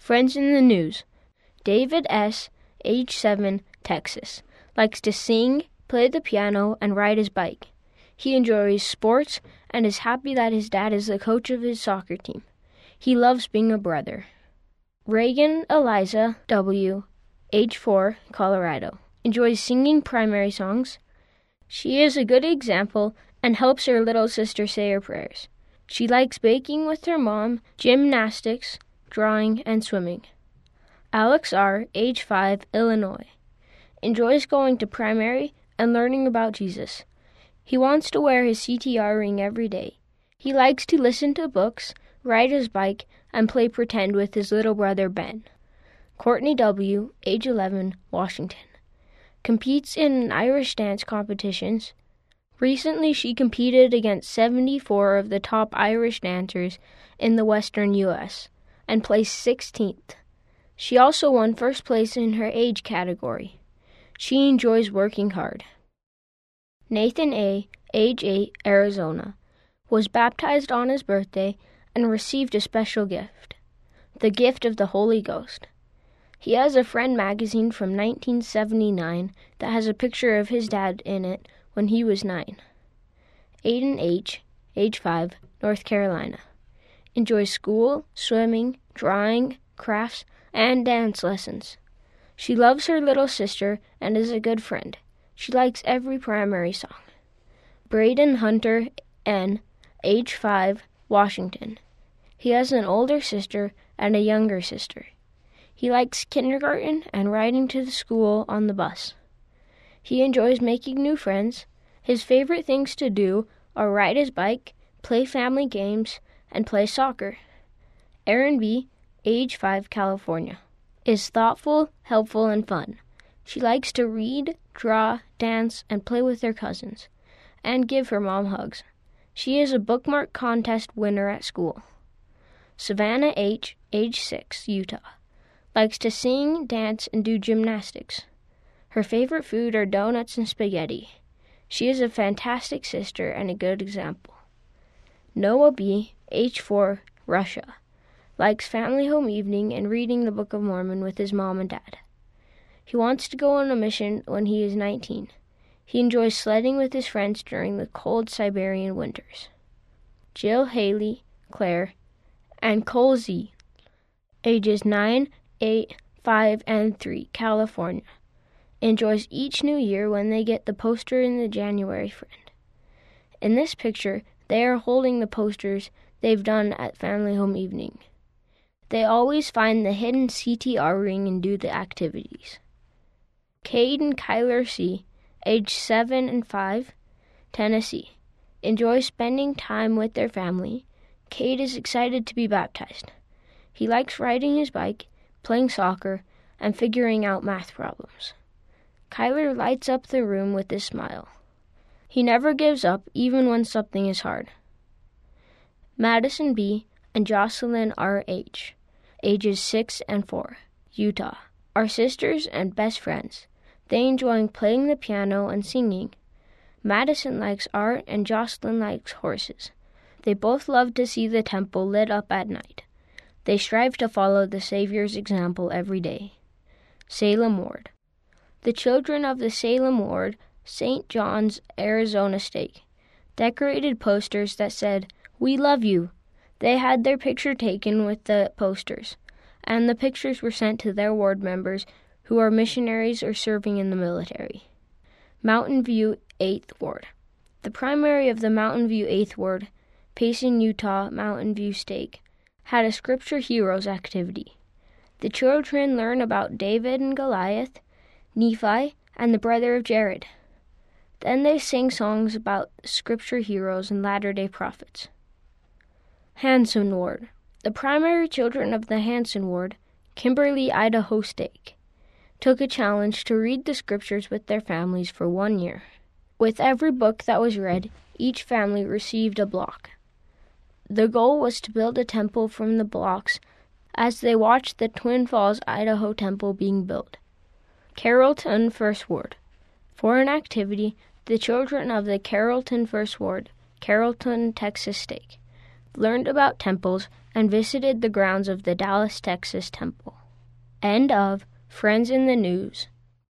Friends in the news. David S., age 7, Texas. Likes to sing, play the piano, and ride his bike. He enjoys sports and is happy that his dad is the coach of his soccer team. He loves being a brother. Reagan Eliza W., age 4, Colorado. Enjoys singing primary songs. She is a good example and helps her little sister say her prayers. She likes baking with her mom, gymnastics, drawing, and swimming. Alex R., age 5, Illinois. Enjoys going to primary and learning about Jesus. He wants to wear his CTR ring every day. He likes to listen to books, ride his bike, and play pretend with his little brother Ben. Courtney W., age 11, Washington. Competes in Irish dance competitions. Recently, she competed against 74 of the top Irish dancers in the Western U.S. and placed 16th. She also won first place in her age category. She enjoys working hard. Nathan A., age 8, Arizona, was baptized on his birthday and received a special gift, the gift of the Holy Ghost. He has a Friend magazine from 1979 that has a picture of his dad in it when he was 9. Aiden H., age 5, North Carolina. Enjoys school, swimming, drawing, crafts, and dance lessons. She loves her little sister and is a good friend. She likes every primary song. Braden Hunter N., age 5, Washington. He has an older sister and a younger sister. He likes kindergarten and riding to the school on the bus. He enjoys making new friends. His favorite things to do are ride his bike, play family games, and play soccer. Erin B., age 5, California, is thoughtful, helpful, and fun. She likes to read, draw, dance, and play with her cousins, and give her mom hugs. She is a bookmark contest winner at school. Savannah H., age 6, Utah, likes to sing, dance, and do gymnastics. Her favorite food are donuts and spaghetti. She is a fantastic sister and a good example. Noah B., age 4, Russia, likes family home evening and reading the Book of Mormon with his mom and dad. He wants to go on a mission when he is 19. He enjoys sledding with his friends during the cold Siberian winters. Jill Haley, Claire, and Cole Z., ages 9, 8, 5, and 3, California, enjoys each new year when they get the poster in the January friend. In this picture, they are holding the posters they've done at family home evening. They always find the hidden CTR ring and do the activities. Cade and Kyler C., age 7 and 5, Tennessee, enjoy spending time with their family. Cade is excited to be baptized. He likes riding his bike, playing soccer, and figuring out math problems. Kyler lights up the room with his smile. He never gives up, even when something is hard. Madison B. and Jocelyn R. H., ages 6 and 4, Utah, are sisters and best friends. They enjoy playing the piano and singing. Madison likes art and Jocelyn likes horses. They both love to see the temple lit up at night. They strive to follow the Savior's example every day. Salem Ward. The children of the Salem Ward, St. John's, Arizona Stake, decorated posters that said, "We love you." They had their picture taken with the posters, and the pictures were sent to their ward members who are missionaries or serving in the military. Mountain View 8th Ward. The primary of the Mountain View 8th Ward, Payson, Utah, Mountain View Stake, had a Scripture Heroes activity. The children learn about David and Goliath, Nephi, and the brother of Jared. Then they sing songs about Scripture heroes and Latter-day Prophets. Hanson Ward. The primary children of the Hanson Ward, Kimberly, Idaho Stake, took a challenge to read the Scriptures with their families for 1 year. With every book that was read, each family received a block. The goal was to build a temple from the blocks as they watched the Twin Falls, Idaho temple being built. Carrollton First Ward. For an activity, the children of the Carrollton First Ward, Carrollton, Texas Stake, learned about temples and visited the grounds of the Dallas, Texas temple. End of Friends in the News.